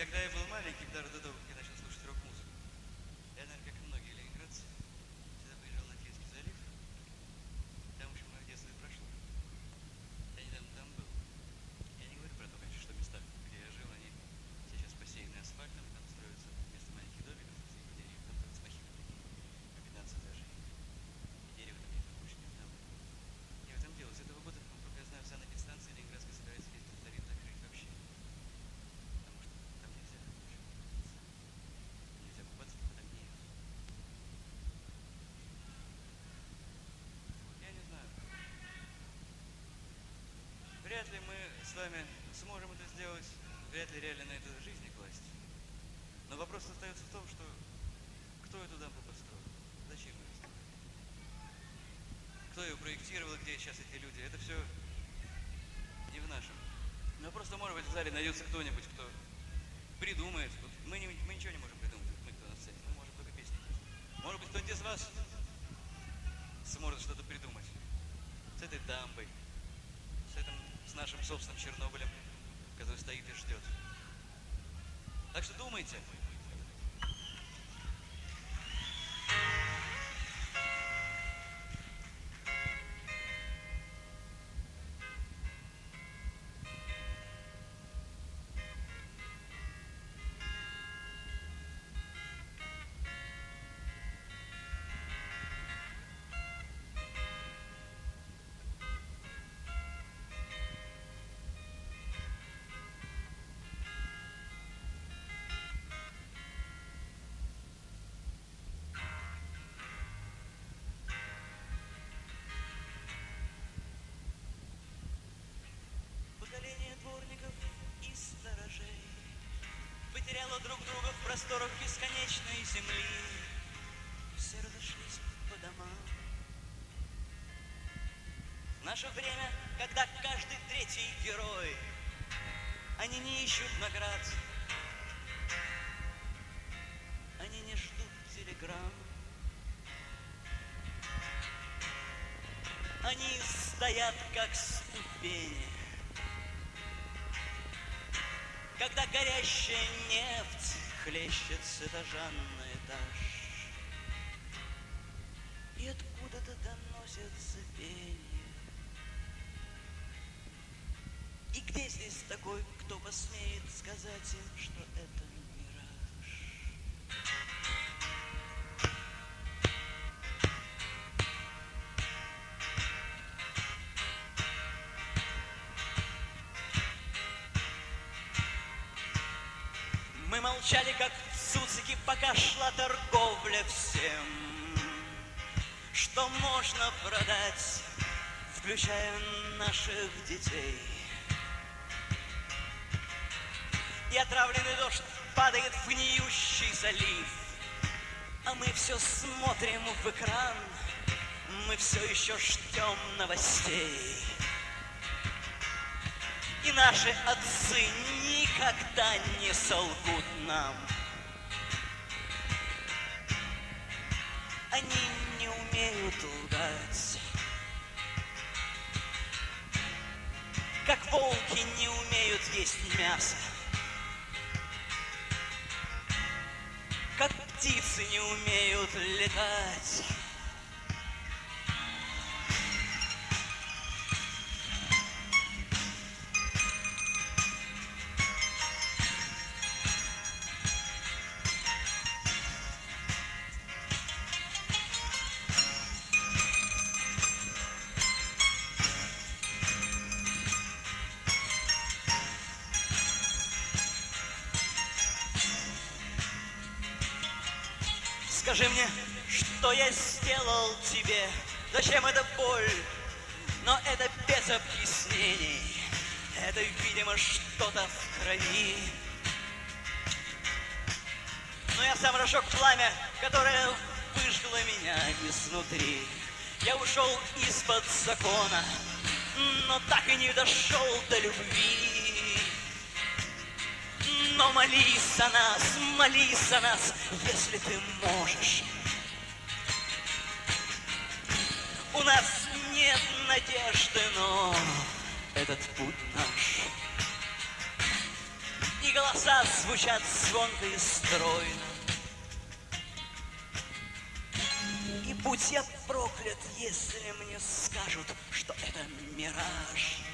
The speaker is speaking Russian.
Когда я был маленький, даже до того, как я начал слушать рок-музыку, я, наверное, как и многие ленинградцы, всегда приезжал на Финский залив. Там, в общем, мое детство и прошло. Я недавно там был. Я не говорю про то, конечно, что места, где я жил, они сейчас посеяны асфальтом, там строятся вместо маленьких домиков среди деревьев, там только смахивают такие, по 15 этажей. И дерево там нет, очень недавно. Не в этом дело. С этого года, насколько я знаю, вся санэпидстанция Ленинградская собирается весь этот залив закрыть вообще. Потому что там нельзя, в общем, нельзя купаться, пока там не идут. Вот, я не знаю. Вряд ли мы с вами сможем это сделать, вряд ли реально на это жизни класть. Но вопрос остается в том, что кто эту дамбу построил, зачем ее строили, кто ее проектировал, где сейчас эти люди, это все не в нашем. Но просто, может быть, в зале найдется кто-нибудь, кто придумает. Вот мы ничего не можем придумать, вот мы кто на сцене, мы можем только песни петь. Может быть, кто-нибудь из вас сможет что-то придумать с этой дамбой, с нашим собственным Чернобылем, который стоит и ждет. Так что думайте. Поколение дворников и сторожей потеряло друг друга в просторах бесконечной земли. Все разошлись по домам. В наше время, когда каждый третий герой, они не ищут наград, они не ждут телеграмм. Они стоят как ступени, когда горящая нефть хлещет с этажа на этаж, и откуда-то доносится пение. И где здесь такой, кто посмеет сказать им, что это мираж? Мы молчали, как цуцики, пока шла торговля всем, что можно продать, включая наших детей. И отравленный дождь падает в гниющий залив, а мы все смотрим в экран, мы все еще ждем новостей. И наши отцы никогда не солгут нам. Они не умеют лгать, как волки не умеют есть мясо, как птицы не умеют летать. Скажи мне, что я сделал тебе, зачем эта боль? Но это без объяснений, это, видимо, что-то в крови. Но я сам разжег пламя, которое выжгло меня изнутри. Я ушел из-под закона, но так и не дошел до любви. Но молись о нас, если ты можешь. У нас нет надежды, но этот путь наш. И голос голоса звучат звонко и стройно. И будь я проклят, если мне скажут, что это мираж.